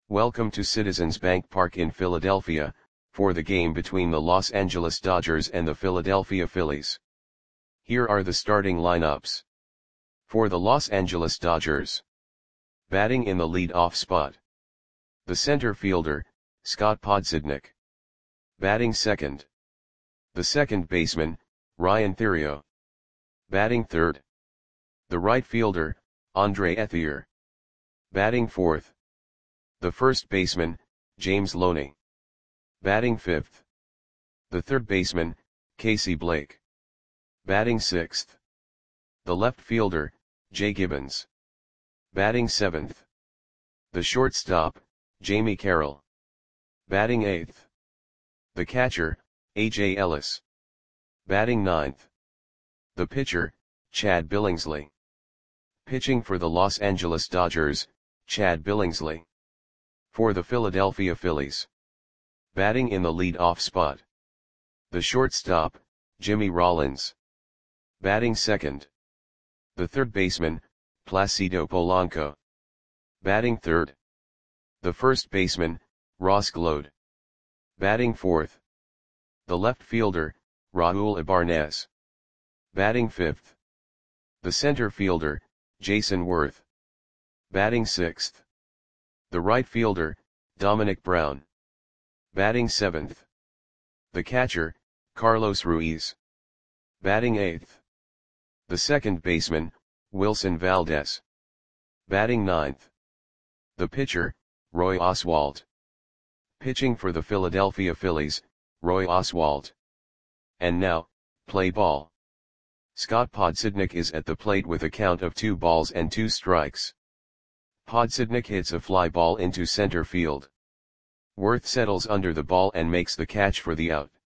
Welcome to Citizens Bank Park in Philadelphia, for the game between the Los Angeles Dodgers and the Philadelphia Phillies. Here are the starting lineups. For the Los Angeles Dodgers. Batting in the lead-off spot. The center fielder, Scott Podsednik. Batting second. The second baseman, Ryan Theriot. Batting third. The right fielder, Andre Ethier. Batting fourth. The first baseman, James Loney. Batting fifth. The third baseman, Casey Blake. Batting sixth. The left fielder, Jay Gibbons. Batting seventh. The shortstop, Jamie Carroll. Batting eighth. The catcher, A.J. Ellis. Batting ninth. The pitcher, Chad Billingsley. Pitching for the Los Angeles Dodgers, Chad Billingsley. For the Philadelphia Phillies. Batting in the lead-off spot. The shortstop, Jimmy Rollins. Batting second. The third baseman, Placido Polanco. Batting third. The first baseman, Ross Gload. Batting fourth. The left fielder, Raul Ibanez. Batting fifth. The center fielder, Jason Worth. Batting sixth. The right fielder, Dominic Brown. Batting seventh. The catcher, Carlos Ruiz. Batting eighth. The second baseman, Wilson Valdez. Batting ninth. The pitcher, Roy Oswalt. Pitching for the Philadelphia Phillies, Roy Oswalt. And now, play ball. Scott Podsednik is at the plate with a count of 2 balls and 2 strikes. Podsednik hits a fly ball into center field. Worth settles under the ball and makes the catch for the out.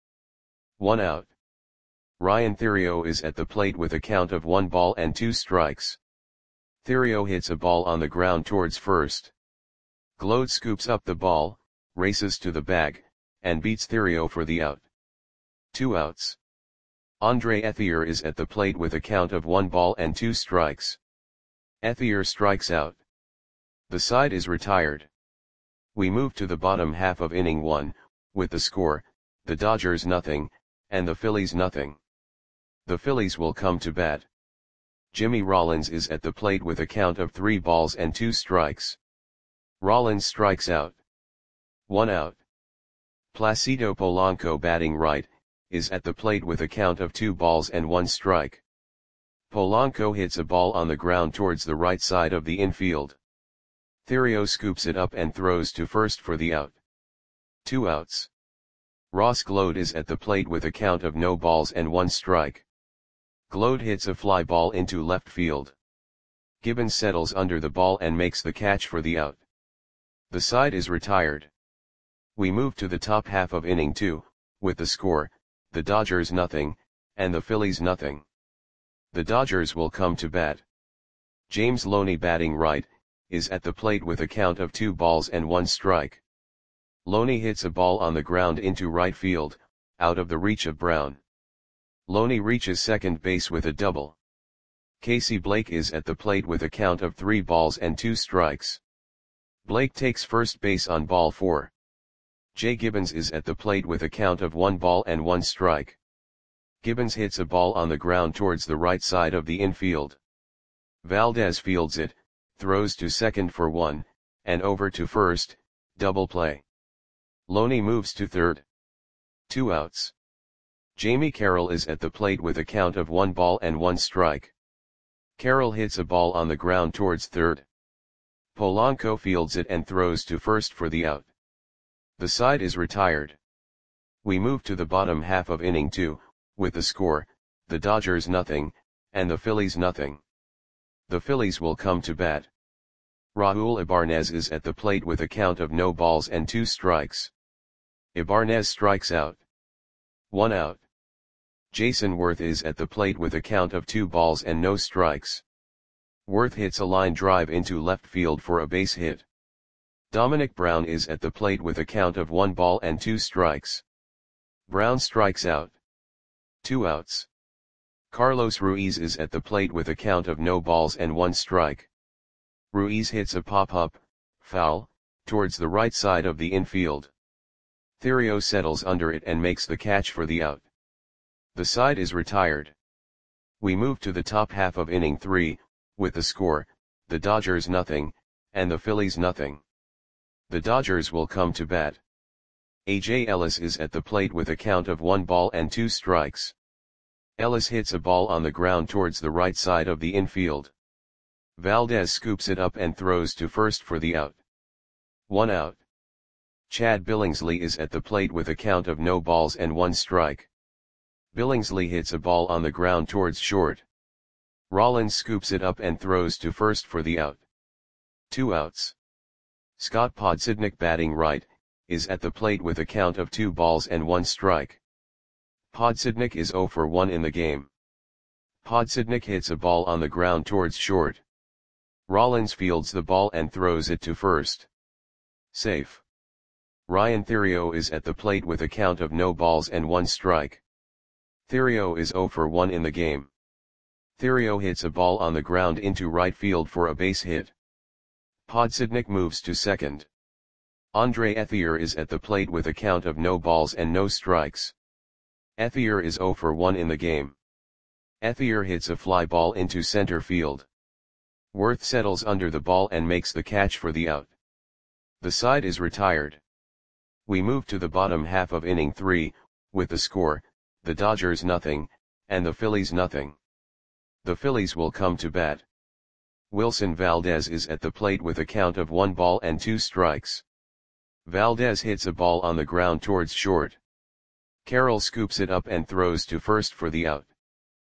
1 out. Ryan Theriot is at the plate with a count of 1 ball and 2 strikes. Theriot hits a ball on the ground towards first. Gload scoops up the ball, races to the bag, and beats Theriot for the out. 2 outs. Andre Ethier is at the plate with a count of 1 ball and 2 strikes. Ethier strikes out. The side is retired. We move to the bottom half of inning 1, with the score, the Dodgers nothing, and the Phillies nothing. The Phillies will come to bat. Jimmy Rollins is at the plate with a count of 3 balls and 2 strikes. Rollins strikes out. 1 out. Placido Polanco batting right, is at the plate with a count of 2 balls and 1 strike. Polanco hits a ball on the ground towards the right side of the infield. Theriot scoops it up and throws to first for the out. 2 outs. Ross Gload is at the plate with a count of no balls and 1 strike. Gload hits a fly ball into left field. Gibbons settles under the ball and makes the catch for the out. The side is retired. We move to the top half of inning 2, with the score, the Dodgers nothing, and the Phillies nothing. The Dodgers will come to bat. James Loney batting right, is at the plate with a count of 2 balls and 1 strike. Loney hits a ball on the ground into right field, out of the reach of Brown. Loney reaches second base with a double. Casey Blake is at the plate with a count of 3 balls and 2 strikes. Blake takes first base on ball 4. Jay Gibbons is at the plate with a count of 1 ball and 1 strike. Gibbons hits a ball on the ground towards the right side of the infield. Valdez fields it, throws to second for 1, and over to first, double play. Loney moves to third. 2 outs. Jamie Carroll is at the plate with a count of 1 ball and 1 strike. Carroll hits a ball on the ground towards third. Polanco fields it and throws to first for the out. The side is retired. We move to the bottom half of inning 2, with the score, the Dodgers nothing, and the Phillies nothing. The Phillies will come to bat. Raul Ibanez is at the plate with a count of no balls and 2 strikes. Ibanez strikes out. 1 out. Jason Worth is at the plate with a count of 2 balls and no strikes. Worth hits a line drive into left field for a base hit. Dominic Brown is at the plate with a count of 1 ball and 2 strikes. Brown strikes out. 2 outs. Carlos Ruiz is at the plate with a count of no balls and 1 strike. Ruiz hits a pop-up, foul, towards the right side of the infield. Thairo settles under it and makes the catch for the out. The side is retired. We move to the top half of inning 3, with the score, the Dodgers nothing, and the Phillies nothing. The Dodgers will come to bat. A.J. Ellis is at the plate with a count of 1 ball and 2 strikes. Ellis hits a ball on the ground towards the right side of the infield. Valdez scoops it up and throws to first for the out. 1 out. Chad Billingsley is at the plate with a count of no balls and 1 strike. Billingsley hits a ball on the ground towards short. Rollins scoops it up and throws to first for the out. 2 outs. Scott Podsednik, batting right, is at the plate with a count of 2 balls and 1 strike. Podsednik is 0 for 1 in the game. Podsednik hits a ball on the ground towards short. Rollins fields the ball and throws it to first. Safe. Ryan Theriot is at the plate with a count of no balls and 1 strike. Theriot is 0 for 1 in the game. Theriot hits a ball on the ground into right field for a base hit. Podsednik moves to second. Andre Ethier is at the plate with a count of no balls and no strikes. Ethier is 0 for 1 in the game. Ethier hits a fly ball into center field. Worth settles under the ball and makes the catch for the out. The side is retired. We move to the bottom half of inning 3, with the score, the Dodgers nothing, and the Phillies nothing. The Phillies will come to bat. Wilson Valdez is at the plate with a count of 1 ball and 2 strikes. Valdez hits a ball on the ground towards short. Carroll scoops it up and throws to first for the out.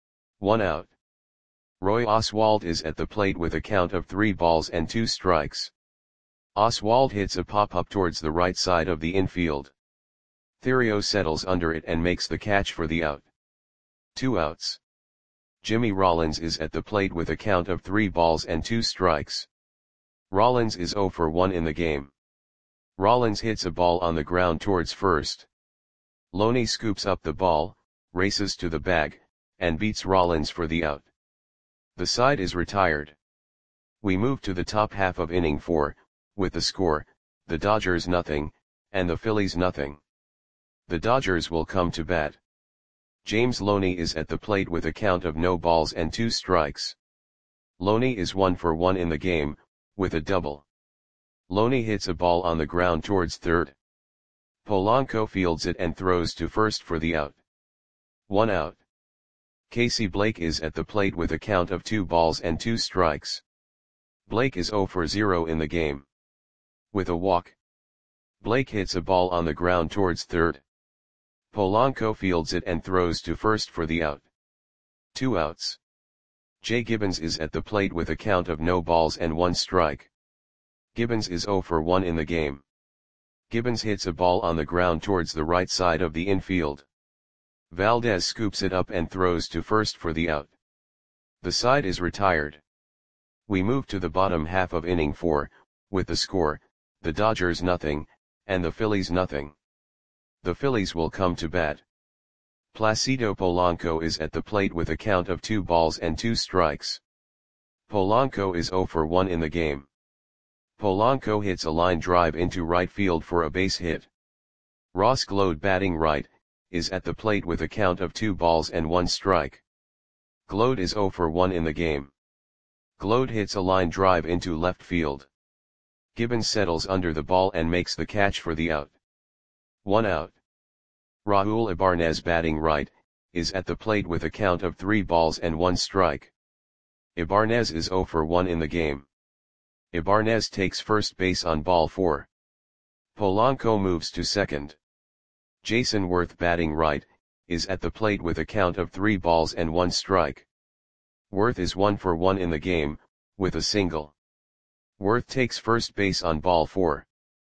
1 out. Roy Oswalt is at the plate with a count of 3 balls and 2 strikes. Oswalt hits a pop-up towards the right side of the infield. Theriot settles under it and makes the catch for the out. 2 outs. Jimmy Rollins is at the plate with a count of 3 balls and 2 strikes. Rollins is 0 for 1 in the game. Rollins hits a ball on the ground towards first. Loney scoops up the ball, races to the bag, and beats Rollins for the out. The side is retired. We move to the top half of inning 4, with the score, the Dodgers nothing, and the Phillies nothing. The Dodgers will come to bat. James Loney is at the plate with a count of no balls and 2 strikes. Loney is 1 for 1 in the game, with a double. Loney hits a ball on the ground towards third. Polanco fields it and throws to first for the out. 1 out. Casey Blake is at the plate with a count of 2 balls and 2 strikes. Blake is 0 for 0 in the game. With a walk. Blake hits a ball on the ground towards third. Polanco fields it and throws to first for the out. 2 outs. Jay Gibbons is at the plate with a count of no balls and 1 strike. Gibbons is 0 for 1 in the game. Gibbons hits a ball on the ground towards the right side of the infield. Valdez scoops it up and throws to first for the out. The side is retired. We move to the bottom half of inning 4, with the score, the Dodgers nothing, and the Phillies nothing. The Phillies will come to bat. Placido Polanco is at the plate with a count of 2 balls and 2 strikes. Polanco is 0 for 1 in the game. Polanco hits a line drive into right field for a base hit. Ross Glode, batting right, is at the plate with a count of 2 balls and 1 strike. Glode is 0 for 1 in the game. Glode hits a line drive into left field. Gibbons settles under the ball and makes the catch for the out. 1 out. Raul Ibanez, batting right, is at the plate with a count of 3 balls and 1 strike. Ibanez is 0 for 1 in the game. Ibanez takes first base on ball 4. Polanco moves to second. Jason Worth, batting right, is at the plate with a count of 3 balls and 1 strike. Worth is 1 for 1 in the game, with a single. Worth takes first base on ball 4.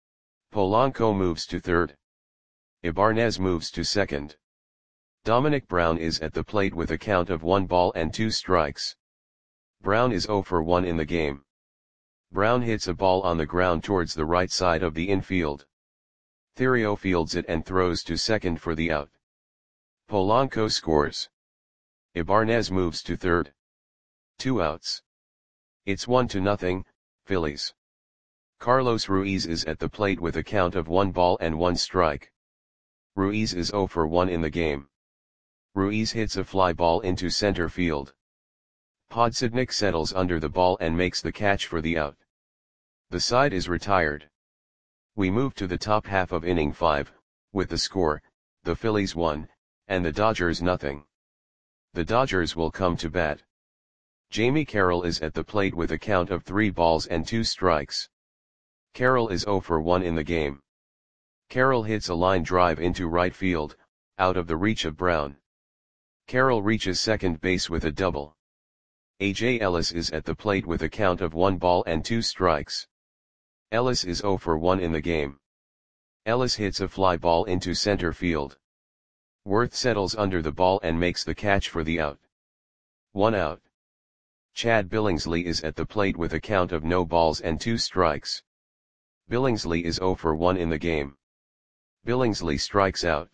Polanco moves to third. Ibanez moves to second. Dominic Brown is at the plate with a count of 1 ball and 2 strikes. Brown is 0 for 1 in the game. Brown hits a ball on the ground towards the right side of the infield. Theriot fields it and throws to second for the out. Polanco scores. Ibanez moves to third. 2 outs. It's 1-0, Phillies. Carlos Ruiz is at the plate with a count of 1 ball and 1 strike. Ruiz is 0 for 1 in the game. Ruiz hits a fly ball into center field. Podsednik settles under the ball and makes the catch for the out. The side is retired. We move to the top half of inning 5, with the score, the Phillies 1, and the Dodgers nothing. The Dodgers will come to bat. Jamie Carroll is at the plate with a count of 3 balls and 2 strikes. Carroll is 0 for 1 in the game. Carroll hits a line drive into right field, out of the reach of Brown. Carroll reaches second base with a double. A.J. Ellis is at the plate with a count of 1 ball and 2 strikes. Ellis is 0 for 1 in the game. Ellis hits a fly ball into center field. Worth settles under the ball and makes the catch for the out. 1 out. Chad Billingsley is at the plate with a count of no balls and 2 strikes. Billingsley is 0 for 1 in the game. Billingsley strikes out.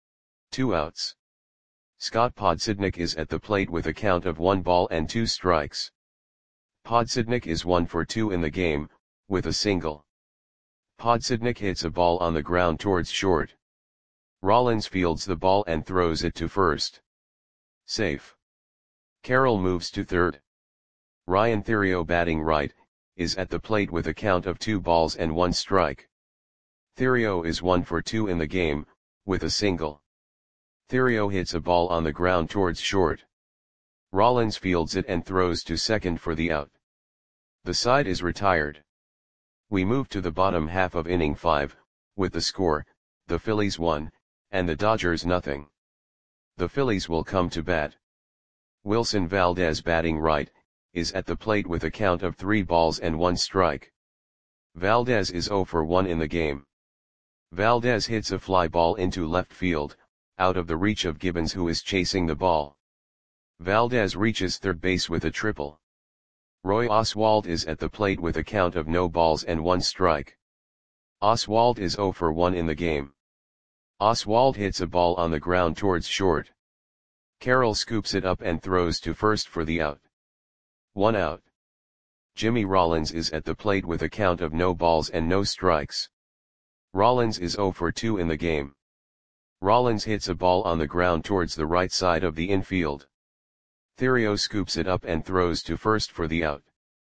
2 outs. Scott Podsednik is at the plate with a count of 1 ball and 2 strikes. Podsednik is 1 for 2 in the game, with a single. Podsednik hits a ball on the ground towards short. Rollins fields the ball and throws it to first. Safe. Carroll moves to third. Ryan Theriot, batting right, is at the plate with a count of 2 balls and 1 strike. Theriot is 1 for 2 in the game, with a single. Theriot hits a ball on the ground towards short. Rollins fields it and throws to second for the out. The side is retired. We move to the bottom half of inning 5, with the score, the Phillies 1, and the Dodgers nothing. The Phillies will come to bat. Wilson Valdez, batting right, is at the plate with a count of 3 balls and 1 strike. Valdez is 0 for 1 in the game. Valdez hits a fly ball into left field, out of the reach of Gibbons, who is chasing the ball. Valdez reaches third base with a triple. Roy Oswalt is at the plate with a count of no balls and 1 strike. Oswalt is 0 for 1 in the game. Oswalt hits a ball on the ground towards short. Carroll scoops it up and throws to first for the out. 1 out. Jimmy Rollins is at the plate with a count of no balls and no strikes. Rollins is 0 for 2 in the game. Rollins hits a ball on the ground towards the right side of the infield. Theriot scoops it up and throws to first for the out.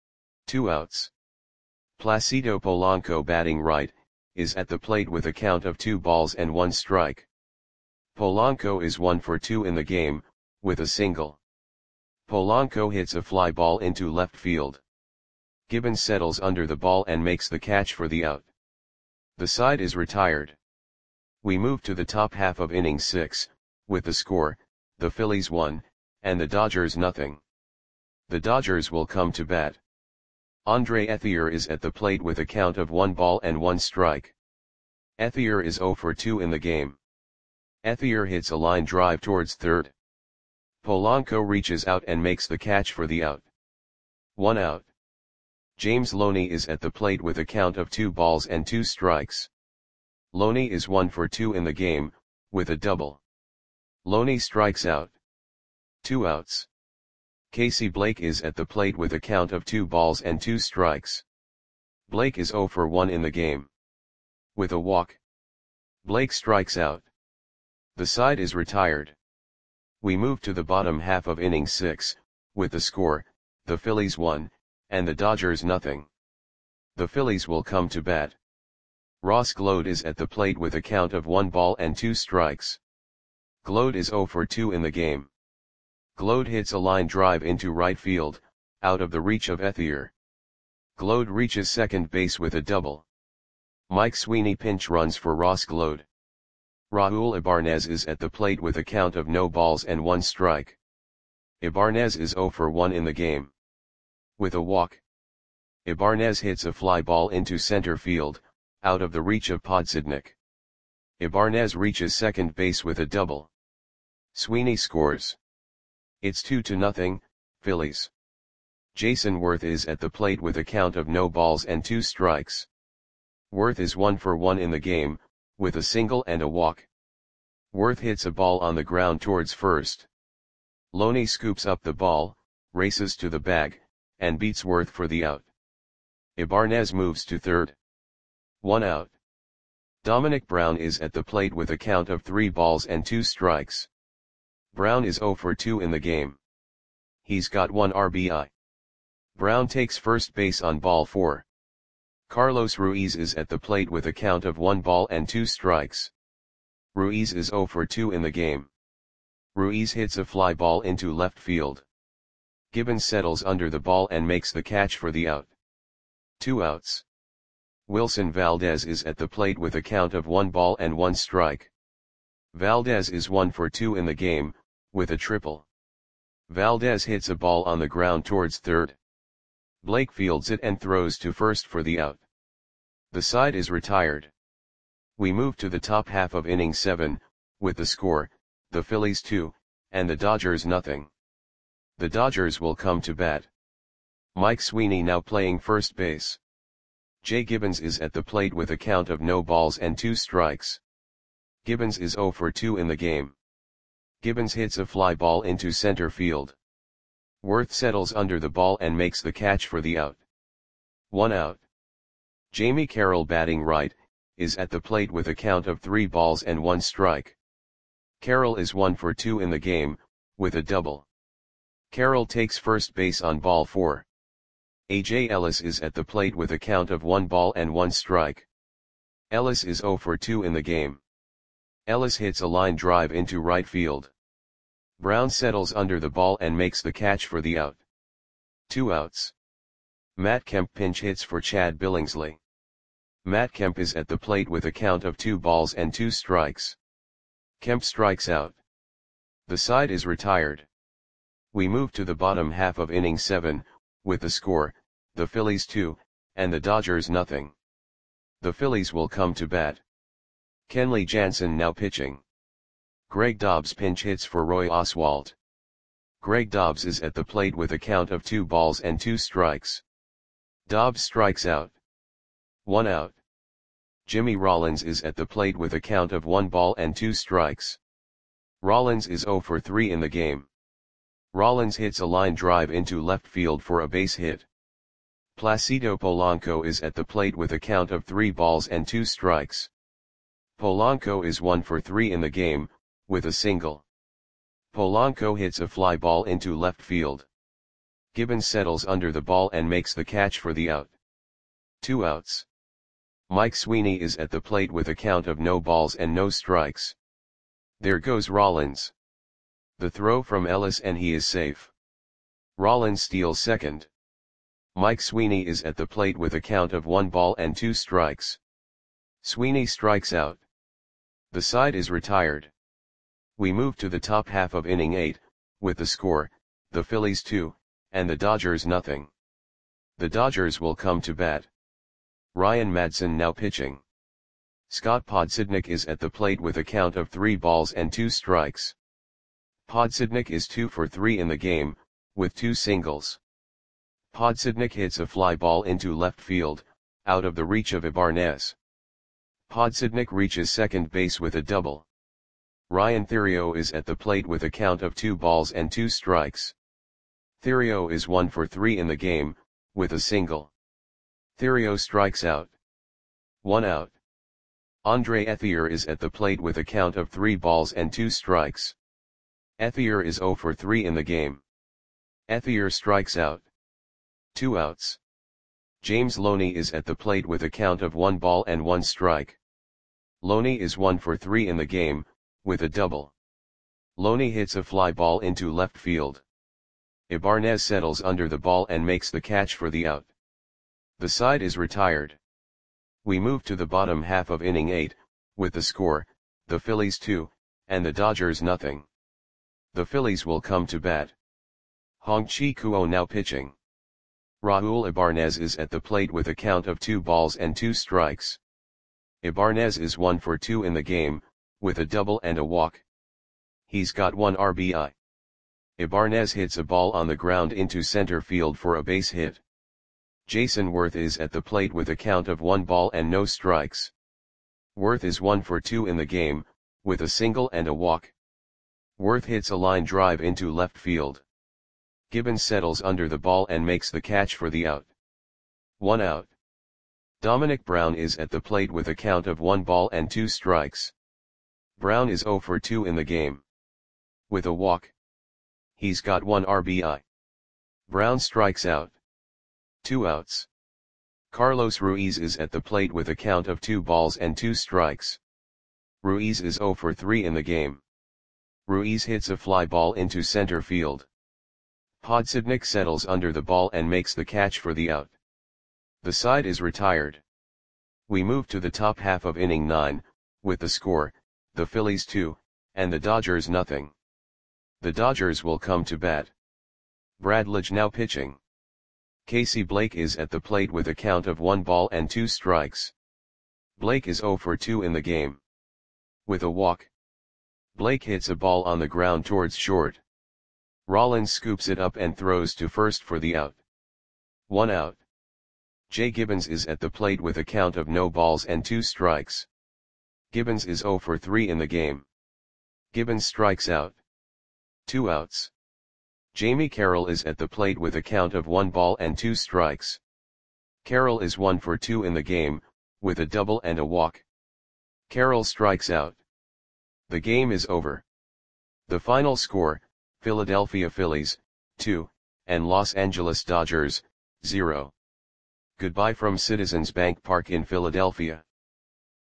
2 outs. Placido Polanco, batting right, is at the plate with a count of 2 balls and 1 strike. Polanco is 1 for 2 in the game, with a single. Polanco hits a fly ball into left field. Gibbons settles under the ball and makes the catch for the out. The side is retired. We move to the top half of inning 6, with the score, the Phillies 1, and the Dodgers nothing. The Dodgers will come to bat. Andre Ethier is at the plate with a count of 1 ball and 1 strike. Ethier is 0 for 2 in the game. Ethier hits a line drive towards third. Polanco reaches out and makes the catch for the out. 1 out. James Loney is at the plate with a count of 2 balls and 2 strikes. Loney is 1 for 2 in the game, with a double. Loney strikes out. 2 outs. Casey Blake is at the plate with a count of 2 balls and 2 strikes. Blake is 0 for 1 in the game. With a walk. Blake strikes out. The side is retired. We move to the bottom half of inning 6, with the score, the Phillies 1, and the Dodgers nothing. The Phillies will come to bat. Ross Gload is at the plate with a count of 1 ball and 2 strikes. Gload is 0 for 2 in the game. Gload hits a line drive into right field, out of the reach of Ethier. Gload reaches second base with a double. Mike Sweeney pinch runs for Ross Gload. Raul Ibanez is at the plate with a count of no balls and 1 strike. Ibanez is 0 for 1 in the game. With a walk. Ibanez hits a fly ball into center field, out of the reach of Podsednik. Ibanez reaches second base with a double. Sweeney scores. It's 2-0, Phillies. Jason Worth is at the plate with a count of no balls and 2 strikes. Worth is 1 for 1 in the game, with a single and a walk. Worth hits a ball on the ground towards first. Loney scoops up the ball, races to the bag, and beats Worth for the out. Ibanez moves to third. 1 out. Dominic Brown is at the plate with a count of 3 balls and 2 strikes. Brown is 0 for 2 in the game. He's got 1 RBI. Brown takes first base on ball 4. Carlos Ruiz is at the plate with a count of 1 ball and 2 strikes. Ruiz is 0 for 2 in the game. Ruiz hits a fly ball into left field. Gibbons settles under the ball and makes the catch for the out. 2 outs. Wilson Valdez is at the plate with a count of 1 ball and 1 strike. Valdez is 1 for 2 in the game, with a triple. Valdez hits a ball on the ground towards third. Blake fields it and throws to first for the out. The side is retired. We move to the top half of inning 7, with the score, the Phillies 2, and the Dodgers nothing. The Dodgers will come to bat. Mike Sweeney now playing first base. Jay Gibbons is at the plate with a count of no balls and 2 strikes. Gibbons is 0 for 2 in the game. Gibbons hits a fly ball into center field. Worth settles under the ball and makes the catch for the out. 1 out. Jamie Carroll batting right, is at the plate with a count of 3 balls and 1 strike. Carroll is 1 for 2 in the game, with a double. Carroll takes first base on ball 4. A.J. Ellis is at the plate with a count of 1 ball and 1 strike. Ellis is 0 for 2 in the game. Ellis hits a line drive into right field. Brown settles under the ball and makes the catch for the out. 2 outs. Matt Kemp pinch hits for Chad Billingsley. Matt Kemp is at the plate with a count of 2 balls and 2 strikes. Kemp strikes out. The side is retired. We move to the bottom half of inning 7, with the score, the Phillies 2, and the Dodgers nothing. The Phillies will come to bat. Kenley Jansen now pitching. Greg Dobbs pinch hits for Roy Oswalt. Greg Dobbs is at the plate with a count of 2 balls and 2 strikes. Dobbs strikes out. 1 out. Jimmy Rollins is at the plate with a count of 1 ball and 2 strikes. Rollins is 0 for 3 in the game. Rollins hits a line drive into left field for a base hit. Placido Polanco is at the plate with a count of 3 balls and 2 strikes. Polanco is 1 for 3 in the game, with a single. Polanco hits a fly ball into left field. Gibbons settles under the ball and makes the catch for the out. 2 outs. Mike Sweeney is at the plate with a count of no balls and no strikes. There goes Rollins. The throw from Ellis and he is safe. Rollins steals second. Mike Sweeney is at the plate with a count of 1 ball and 2 strikes. Sweeney strikes out. The side is retired. We move to the top half of inning 8, with the score, the Phillies 2, and the Dodgers nothing. The Dodgers will come to bat. Ryan Madson now pitching. Scott Podsednik is at the plate with a count of 3 balls and 2 strikes. Podsednik is 2 for 3 in the game, with 2 singles. Podsednik hits a fly ball into left field, out of the reach of Ibanez. Podsednik reaches second base with a double. Ryan Theriot is at the plate with a count of 2 balls and 2 strikes. Theriot is 1 for 3 in the game, with a single. Theriot strikes out. 1 out. Andre Ethier is at the plate with a count of 3 balls and 2 strikes. Ethier is 0 for 3 in the game. Ethier strikes out. 2 outs. James Loney is at the plate with a count of 1 ball and 1 strike. Loney is 1 for 3 in the game, with a double. Loney hits a fly ball into left field. Ibanez settles under the ball and makes the catch for the out. The side is retired. We move to the bottom half of inning 8, with the score, the Phillies 2, and the Dodgers nothing. The Phillies will come to bat. Hong-Chi Kuo now pitching. Raul Ibanez is at the plate with a count of 2 balls and 2 strikes. Ibanez is 1 for 2 in the game, with a double and a walk. He's got 1 RBI. Ibanez hits a ball on the ground into center field for a base hit. Jason Worth is at the plate with a count of 1 ball and no strikes. Worth is 1 for 2 in the game, with a single and a walk. Worth hits a line drive into left field. Gibbons settles under the ball and makes the catch for the out. 1 out. Dominic Brown is at the plate with a count of 1 ball and 2 strikes. Brown is 0 for 2 in the game. With a walk. He's got 1 RBI. Brown strikes out. 2 outs. Carlos Ruiz is at the plate with a count of 2 balls and 2 strikes. Ruiz is 0 for 3 in the game. Ruiz hits a fly ball into center field. Podsednik settles under the ball and makes the catch for the out. The side is retired. We move to the top half of inning 9, with the score, the Phillies 2, and the Dodgers nothing. The Dodgers will come to bat. Brad Lidge now pitching. Casey Blake is at the plate with a count of 1 ball and 2 strikes. Blake is 0 for 2 in the game. With a walk. Blake hits a ball on the ground towards short. Rollins scoops it up and throws to first for the out. 1 out. Jay Gibbons is at the plate with a count of no balls and 2 strikes. Gibbons is 0 for 3 in the game. Gibbons strikes out. 2 outs. Jamie Carroll is at the plate with a count of 1 ball and 2 strikes. Carroll is 1 for 2 in the game, with a double and a walk. Carroll strikes out. The game is over. The final score, Philadelphia Phillies, 2, and Los Angeles Dodgers, 0. Goodbye from Citizens Bank Park in Philadelphia.